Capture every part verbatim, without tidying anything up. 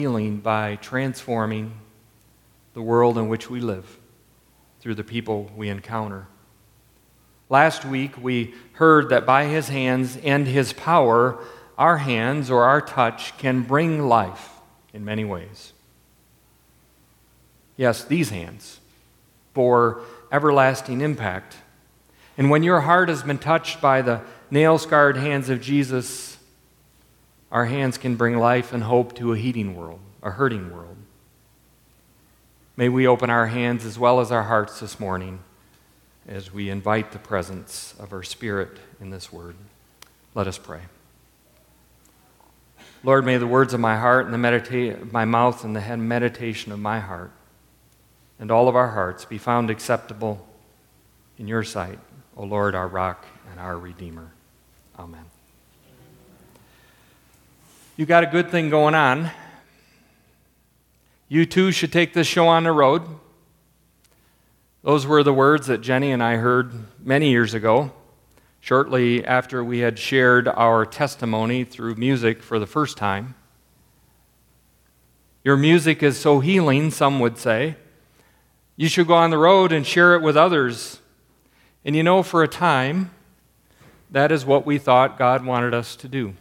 healing by transforming the world in which we live through the people we encounter. Last week, we heard that by His hands and His power, our hands or our touch can bring life in many ways. Yes, these hands for everlasting impact. And when your heart has been touched by the nail-scarred hands of Jesus, our hands can bring life and hope to a heating world, a hurting world. May we open our hands as well as our hearts this morning as we invite the presence of our Spirit in this word. Let us pray. Lord, may the words of my heart and the medita- my mouth and the meditation of my heart and all of our hearts be found acceptable in your sight, O Lord, our rock and our Redeemer. Amen. You got a good thing going on. You too should take this show on the road. Those were the words that Jenny and I heard many years ago, shortly after we had shared our testimony through music for the first time. Your music is so healing, some would say. You should go on the road and share it with others. And you know, for a time, that is what we thought God wanted us to do.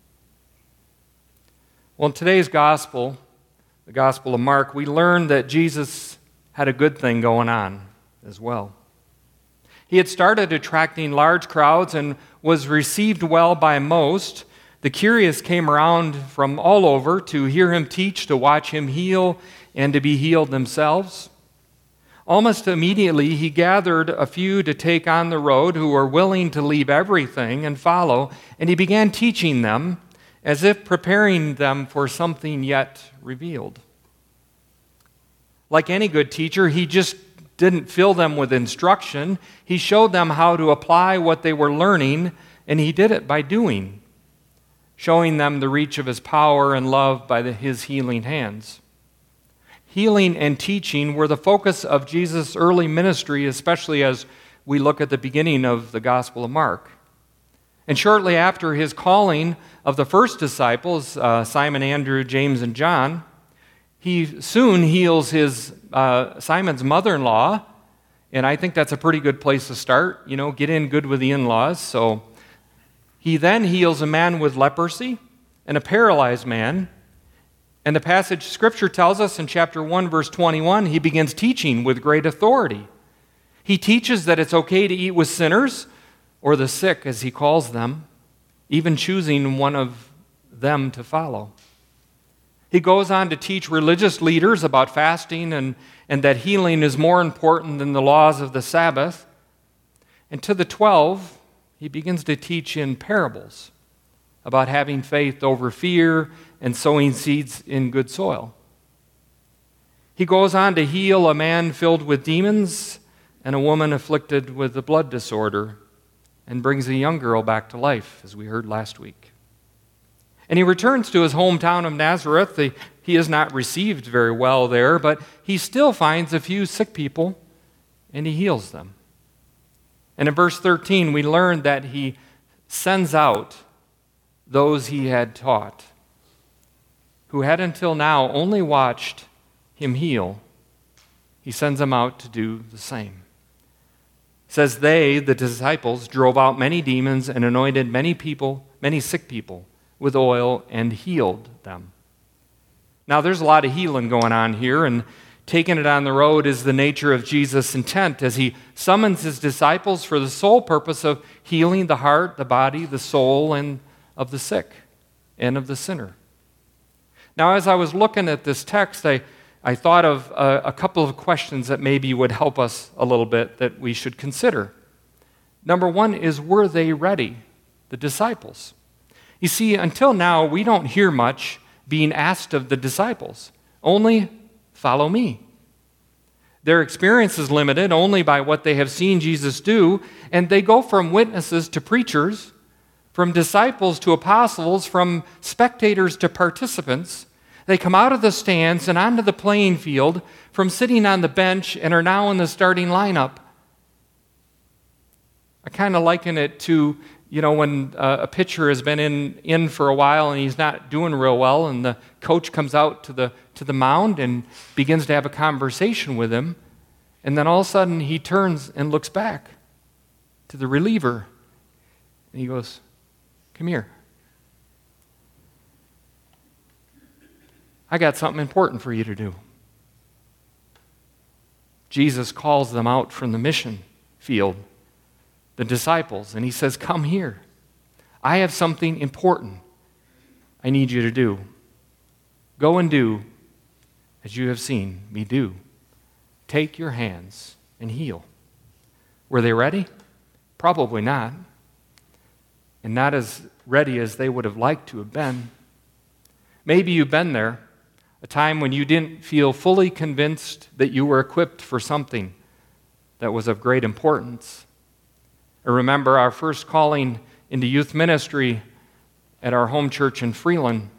Well, in today's gospel, the Gospel of Mark, we learn that Jesus had a good thing going on as well. He had started attracting large crowds and was received well by most. The curious came around from all over to hear him teach, to watch him heal, and to be healed themselves. Almost immediately, he gathered a few to take on the road who were willing to leave everything and follow, and he began teaching them as if preparing them for something yet revealed. Like any good teacher, he just didn't fill them with instruction. He showed them how to apply what they were learning, and he did it by doing, showing them the reach of his power and love by the, his healing hands. Healing and teaching were the focus of Jesus' early ministry, especially as we look at the beginning of the Gospel of Mark. And shortly after his calling of the first disciples, uh, Simon, Andrew, James, and John, he soon heals his uh, Simon's mother-in-law, and I think that's a pretty good place to start. You know, get in good with the in-laws. So he then heals a man with leprosy and a paralyzed man. And the passage Scripture tells us in chapter one, verse twenty-one, he begins teaching with great authority. He teaches that it's okay to eat with sinners, or the sick, as he calls them, even choosing one of them to follow. He goes on to teach religious leaders about fasting and, and that healing is more important than the laws of the Sabbath. And to the twelve, he begins to teach in parables about having faith over fear and sowing seeds in good soil. He goes on to heal a man filled with demons and a woman afflicted with a blood disorder, and brings a young girl back to life, as we heard last week. And he returns to his hometown of Nazareth. He is not received very well there, but he still finds a few sick people, and he heals them. And in verse thirteen, we learn that he sends out those he had taught, who had until now only watched him heal. He sends them out to do the same. It says they, the disciples, drove out many demons and anointed many people, many sick people with oil and healed them. Now there's a lot of healing going on here, and taking it on the road is the nature of Jesus' intent as he summons his disciples for the sole purpose of healing the heart, the body, the soul, and of the sick and of the sinner. Now as I was looking at this text, I I thought of a, a couple of questions that maybe would help us a little bit that we should consider. Number one is, were they ready, the disciples? You see, until now, we don't hear much being asked of the disciples. Only, follow me. Their experience is limited only by what they have seen Jesus do, and they go from witnesses to preachers, from disciples to apostles, from spectators to participants. They come out of the stands and onto the playing field from sitting on the bench and are now in the starting lineup. I kind of liken it to you know, when uh, a pitcher has been in, in for a while and he's not doing real well, and the coach comes out to the, to the mound and begins to have a conversation with him, and then all of a sudden he turns and looks back to the reliever, and he goes, "Come here. I got something important for you to do." Jesus calls them out from the mission field, the disciples, and he says, "Come here. I have something important I need you to do. Go and do as you have seen me do. Take your hands and heal." Were they ready? Probably not. And not as ready as they would have liked to have been. Maybe you've been there, a time when you didn't feel fully convinced that you were equipped for something that was of great importance. I remember our first calling into youth ministry at our home church in Freeland.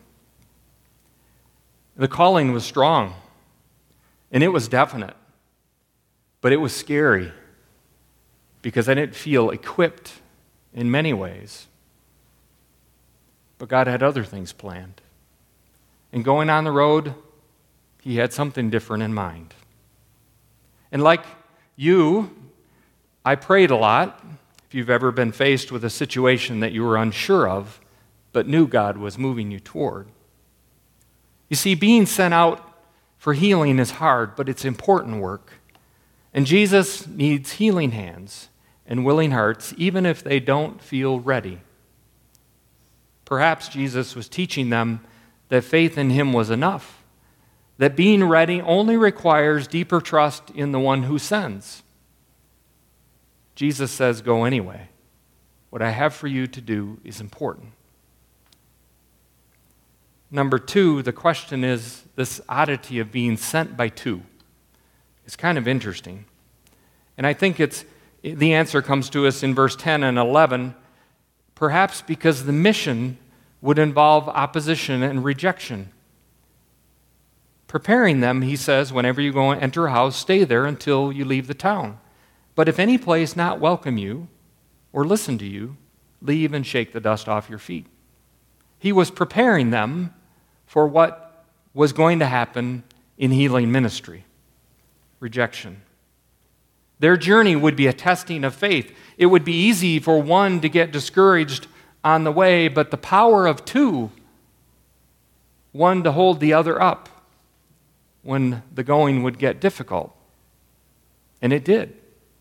The calling was strong, and it was definite, but it was scary because I didn't feel equipped in many ways. But God had other things planned. And going on the road, he had something different in mind. And like you, I prayed a lot. If you've ever been faced with a situation that you were unsure of, but knew God was moving you toward. You see, being sent out for healing is hard, but it's important work. And Jesus needs healing hands and willing hearts, even if they don't feel ready. Perhaps Jesus was teaching them that faith in him was enough, that being ready only requires deeper trust in the one who sends. Jesus says, "Go anyway. What I have for you to do is important." Number two, the question is this oddity of being sent by two. It's kind of interesting. And I think it's the answer comes to us in verse ten and eleven, perhaps because the mission would involve opposition and rejection. Preparing them, he says, whenever you go and enter a house, stay there until you leave the town. But if any place not welcome you or listen to you, leave and shake the dust off your feet. He was preparing them for what was going to happen in healing ministry. Rejection. Their journey would be a testing of faith. It would be easy for one to get discouraged on the way, but the power of two, one to hold the other up when the going would get difficult. And it did.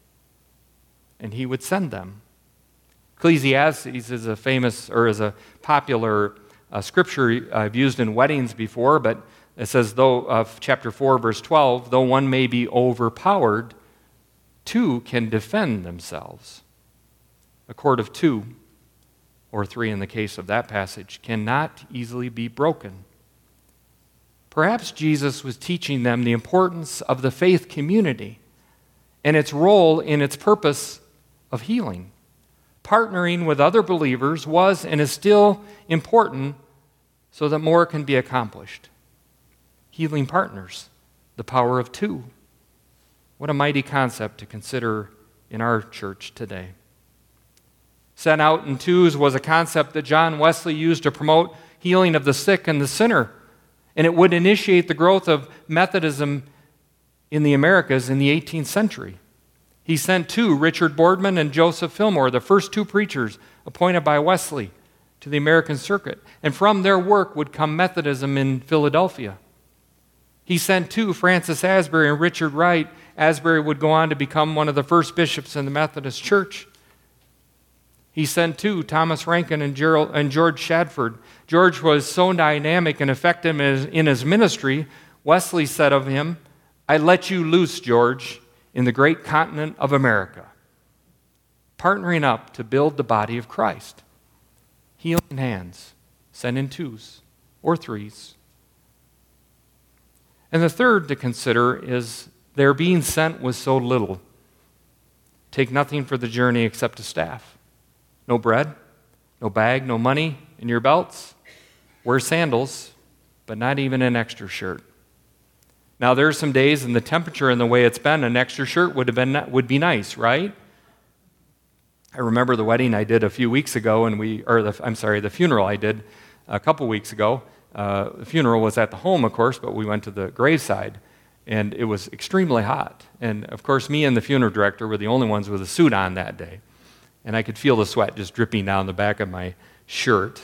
And he would send them. Ecclesiastes is a famous, or is a popular uh, scripture I've used in weddings before, but it says, though, uh, chapter four, verse twelve, though one may be overpowered, two can defend themselves. A cord of two, or three in the case of that passage, cannot easily be broken. Perhaps Jesus was teaching them the importance of the faith community and its role in its purpose of healing. Partnering with other believers was and is still important so that more can be accomplished. Healing partners, the power of two. What a mighty concept to consider in our church today. Sent out in twos was a concept that John Wesley used to promote healing of the sick and the sinner, and it would initiate the growth of Methodism in the Americas in the eighteenth century. He sent two, Richard Boardman and Joseph Fillmore, the first two preachers appointed by Wesley, to the American circuit, and from their work would come Methodism in Philadelphia. He sent two, Francis Asbury and Richard Wright. Asbury would go on to become one of the first bishops in the Methodist Church. He sent two, Thomas Rankin and, Gerald, and George Shadford. George was so dynamic and effective in his, in his ministry, Wesley said of him, "I let you loose, George, in the great continent of America." Partnering up to build the body of Christ. Healing hands, sent in twos or threes. And the third to consider is their being sent was so little. Take nothing for the journey except a staff. No bread, no bag, no money in your belts. Wear sandals, but not even an extra shirt. Now, there are some days in the temperature and the way it's been, an extra shirt would have been would be nice, right? I remember the wedding I did a few weeks ago, and we, or the, I'm sorry, the funeral I did a couple weeks ago. Uh, the funeral was at the home, of course, but we went to the graveside, and it was extremely hot. And of course, me and the funeral director were the only ones with a suit on that day, and I could feel the sweat just dripping down the back of my shirt.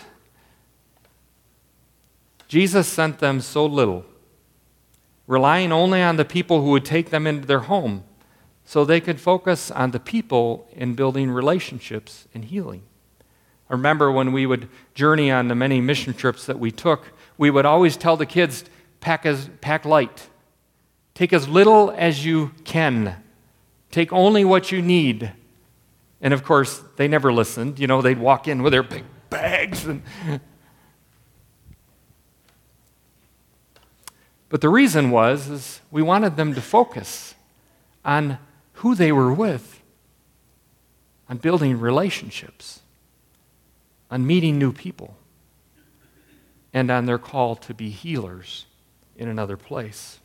Jesus sent them so little, relying only on the people who would take them into their home, so they could focus on the people in building relationships and healing. I remember when we would journey on the many mission trips that we took, we would always tell the kids, pack, as, pack light. Take as little as you can. Take only what you need. And of course, they never listened. You know, they'd walk in with their big bags. And but the reason was is we wanted them to focus on who they were with, on building relationships, on meeting new people, and on their call to be healers in another place.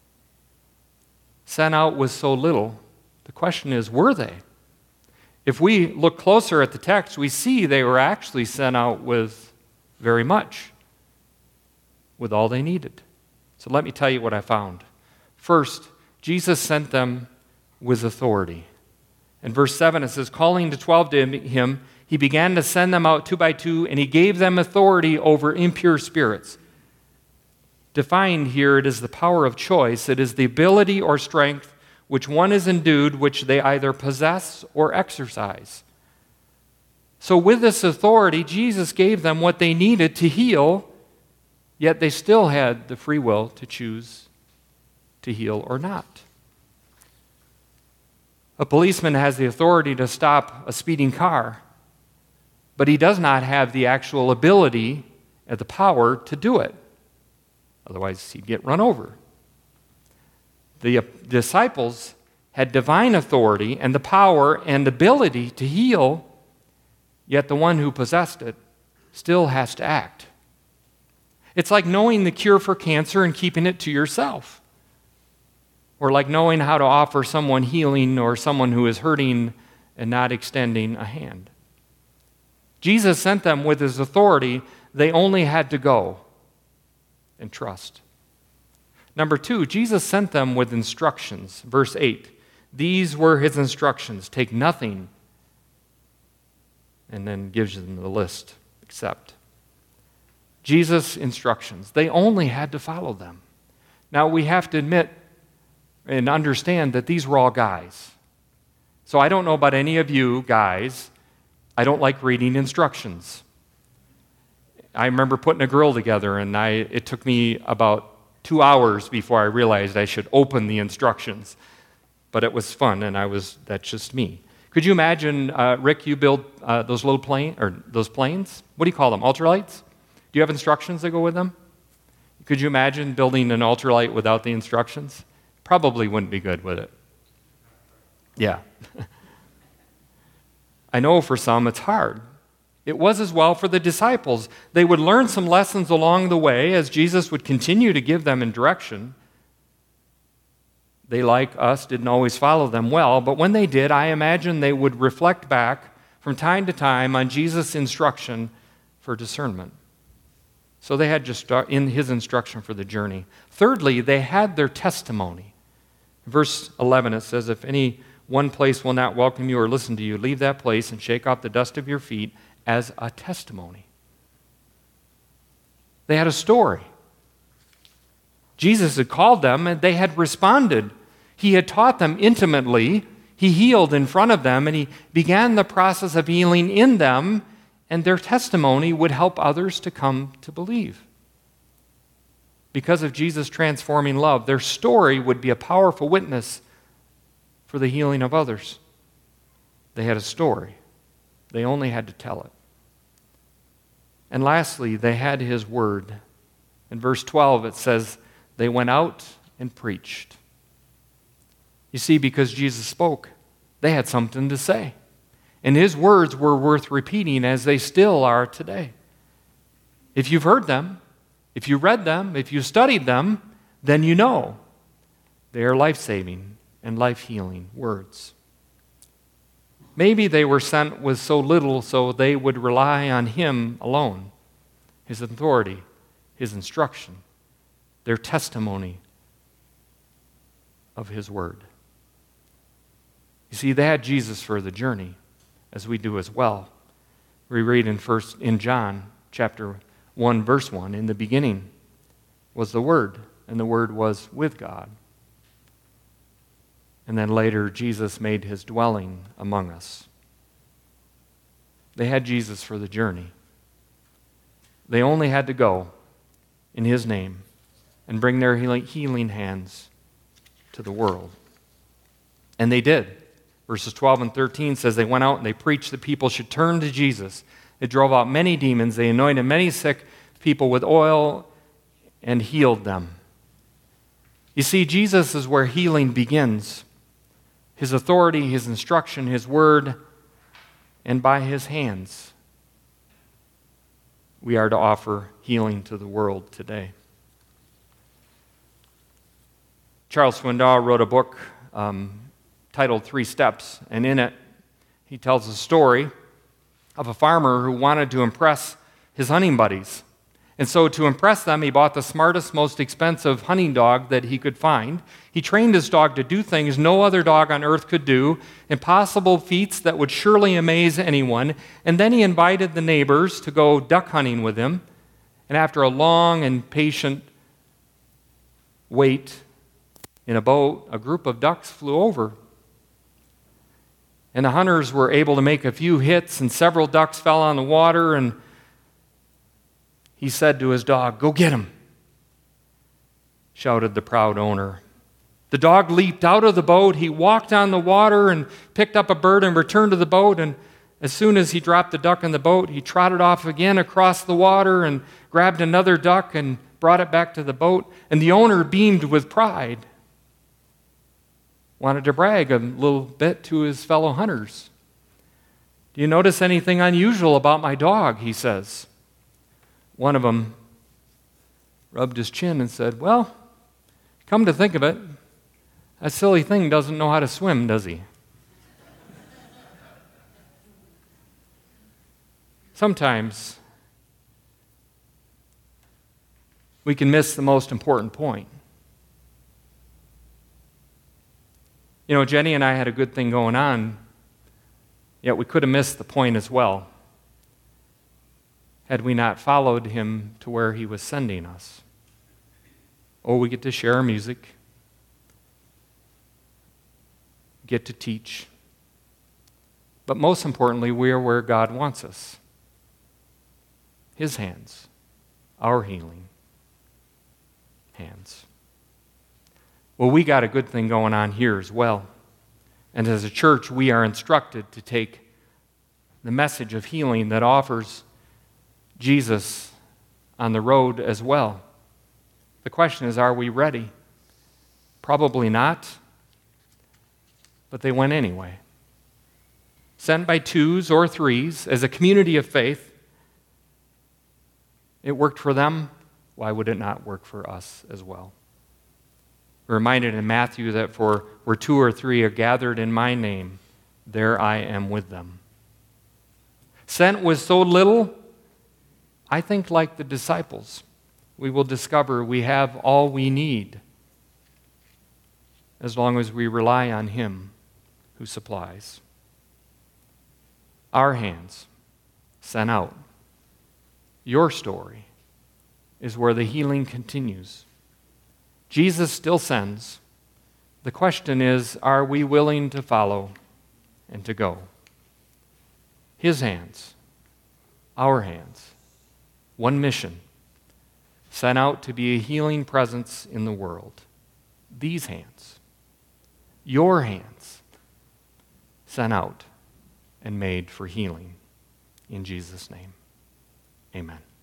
Sent out with so little, the question is, were they? If we look closer at the text, we see they were actually sent out with very much, with all they needed. So let me tell you what I found. First, Jesus sent them with authority. In verse seven, it says, calling the twelve to him, he began to send them out two by two, and he gave them authority over impure spirits. Defined here, it is the power of choice. It is the ability or strength which one is endued, which they either possess or exercise. So with this authority, Jesus gave them what they needed to heal, yet they still had the free will to choose to heal or not. A policeman has the authority to stop a speeding car, but he does not have the actual ability and the power to do it. Otherwise, he'd get run over. The disciples had divine authority and the power and ability to heal, yet the one who possessed it still has to act. It's like knowing the cure for cancer and keeping it to yourself. Or like knowing how to offer someone healing or someone who is hurting and not extending a hand. Jesus sent them with his authority. They only had to go and trust. Number two, Jesus sent them with instructions. Verse eight, these were his instructions. Take nothing, and then gives them the list, except. Jesus' instructions. They only had to follow them. Now, we have to admit and understand that these were all guys. So I don't know about any of you guys. I don't like reading instructions. I remember putting a grill together, and I, it took me about two hours before I realized I should open the instructions. But it was fun, and I was that's just me. Could you imagine, uh, Rick, you build uh, those little plane or those planes? What do you call them? Ultralights? Do you have instructions that go with them? Could you imagine building an ultralight without the instructions? Probably wouldn't be good with it. Yeah. I know for some it's hard. It was as well for the disciples. They would learn some lessons along the way as Jesus would continue to give them in direction. They, like us, didn't always follow them well, but when they did, I imagine they would reflect back from time to time on Jesus' instruction for discernment. So they had just in his instruction for the journey. Thirdly, they had their testimony. Verse eleven, it says, if any one place will not welcome you or listen to you, leave that place and shake off the dust of your feet as a testimony. They had a story. Jesus had called them and they had responded. He had taught them intimately. He healed in front of them and he began the process of healing in them, and their testimony would help others to come to believe. Because of Jesus' transforming love, their story would be a powerful witness for the healing of others. They had a story. They only had to tell it. And lastly, they had his word. In verse twelve, it says, they went out and preached. You see, because Jesus spoke, they had something to say. And his words were worth repeating as they still are today. If you've heard them, if you read them, if you studied them, then you know they are life-saving and life-healing words. Maybe they were sent with so little so they would rely on him alone, his authority, his instruction, their testimony of his word. You see, they had Jesus for the journey, as we do as well. We read in first in John chapter one, verse one, in the beginning was the Word, and the Word was with God. And then later, Jesus made his dwelling among us. They had Jesus for the journey. They only had to go in his name and bring their healing hands to the world. And they did. Verses twelve and thirteen says they went out and they preached that people should turn to Jesus. They drove out many demons. They anointed many sick people with oil and healed them. You see, Jesus is where healing begins. His authority, his instruction, his word, and by his hands, we are to offer healing to the world today. Charles Swindoll wrote a book um, titled Three Steps, and in it he tells a story of a farmer who wanted to impress his hunting buddies. And so to impress them, he bought the smartest, most expensive hunting dog that he could find. He trained his dog to do things no other dog on earth could do, impossible feats that would surely amaze anyone. And then he invited the neighbors to go duck hunting with him. And after a long and patient wait in a boat, a group of ducks flew over. And the hunters were able to make a few hits, and several ducks fell on the water, and he said to his dog, "Go get him," shouted the proud owner. The dog leaped out of the boat. He walked on the water and picked up a bird and returned to the boat. And as soon as he dropped the duck in the boat, he trotted off again across the water and grabbed another duck and brought it back to the boat. And the owner beamed with pride, wanted to brag a little bit to his fellow hunters. "Do you notice anything unusual about my dog?" he says. One of them rubbed his chin and said, "Well, come to think of it, that silly thing doesn't know how to swim, does he?" Sometimes we can miss the most important point. You know, Jenny and I had a good thing going on, yet we could have missed the point as well had we not followed him to where he was sending us. Oh, we get to share our music, get to teach, but most importantly, we are where God wants us. His hands, our healing hands. Well, we got a good thing going on here as well. And as a church, we are instructed to take the message of healing that offers Jesus on the road as well. The question is, are we ready? Probably not, but they went anyway. Sent by twos or threes as a community of faith. It worked for them. Why would it not work for us as well? We're reminded in Matthew that for where two or three are gathered in my name, there I am with them. Sent with so little, I think like the disciples, we will discover we have all we need as long as we rely on him who supplies. Our hands sent out. Your story is where the healing continues. Jesus still sends. The question is, are we willing to follow and to go? His hands, our hands, one mission, sent out to be a healing presence in the world. These hands, your hands, sent out and made for healing. In Jesus' name, amen.